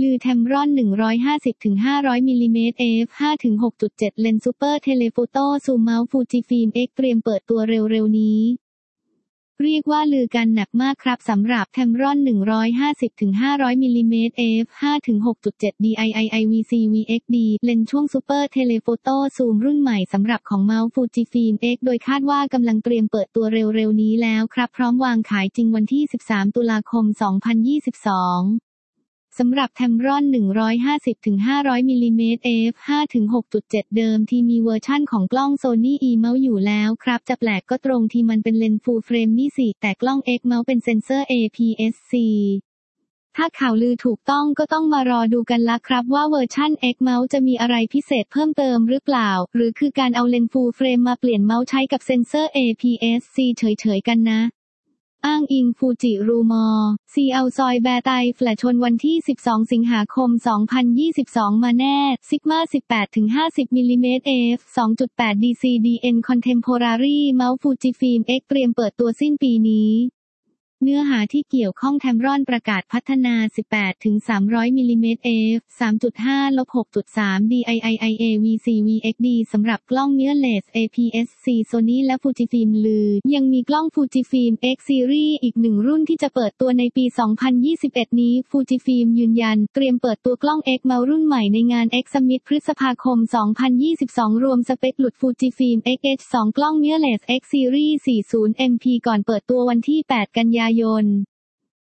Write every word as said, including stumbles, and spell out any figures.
ลือแทมรอน หนึ่งร้อยห้าสิบถึงห้าร้อย มิลลิเมตร เอฟ ห้าถึงหกจุดเจ็ด เลนส์ซูเปอร์เทเลโฟโต้ซูมเมาส์ฟูจิฟิล์ม X เตรียมเปิดตัวเร็วๆนี้เรียกว่าลือกันหนักมากครับสำหรับแทมรอน หนึ่งร้อยห้าสิบถึงห้าร้อย มิลลิเมตร เอฟ ห้าถึงหกจุดเจ็ด ดี ไอ ไอ ไอ วี ซี วี เอ็กซ์ ดี เลนส์ช่วงซูเปอร์เทเลโฟโต้ซูมรุ่นใหม่สำหรับของเมาส์ฟูจิฟิล์ม X โดยคาดว่ากำลังเตรียมเปิดตัวเร็วๆนี้แล้วครับพร้อมวางขายจริงวันที่สิบสามตุลาคมสองพันยี่สิบสองสำหรับแทมรอน หนึ่งร้อยห้าสิบถึงห้าร้อย มิลลิเมตร เอฟ ห้าถึงหกจุดเจ็ด เดิมที่มีเวอร์ชั่นของกล้อง Sony E-Mount อยู่แล้วครับจะแปลกก็ตรงที่มันเป็นเลนส์ Full Frame นี่สิแต่กล้อง X Mount เป็นเซ็นเซอร์ เอ พี เอส ซี ถ้าข่าวลือถูกต้องก็ต้องมารอดูกันละครับว่าเวอร์ชั่น X Mount จะมีอะไรพิเศษเพิ่มเติมหรือเปล่าหรือคือการเอาเลนส์ Full Frame มาเปลี่ยนเมาส์ใช้กับเซ็นเซอร์ เอ พี เอส ซี เฉยๆกันนะอ้างอิงฟูจิรูมอร์ซีเอาซอยแบร์ไตแฟลชชนวันที่สิบสองสิงหาคมสองพันยี่สิบสองมาแน่ซิกมา สิบแปดถึงห้าสิบ มิลลิเมตร เอฟ สองจุดแปด ดี ซี ดี เอ็น Contemporary เมาส์ฟูจิฟิล์ม X เตรียมเปิดตัวสิ้นปีนี้เนื้อหาที่เกี่ยวข้องแทมรอนประกาศพัฒนา สิบแปดถึงสามร้อย มิลลิเมตร เอฟ สามจุดห้า หกจุดสาม ดี ไอ ไอ ไอ เอ วี ซี วี เอ็กซ์ ดี สำหรับกล้อง Mirrorless เอ พี เอส ซี Sony และ Fujifilm ลือยังมีกล้อง Fujifilm X Series อีกหนึ่งรุ่นที่จะเปิดตัวในปี สองพันยี่สิบเอ็ด นี้ Fujifilm ยืนยันเตรียมเปิดตัวกล้อง X Mount รุ่นใหม่ในงาน X Summit พฤษภาคม สองพันยี่สิบสอง รวมสเปคหลุด Fujifilm เอ็กซ์ เอช สอง กล้อง Mirrorless X Series สี่สิบ เอ็ม พี ก่อนเปิดตัววันที่ แปด กันยายน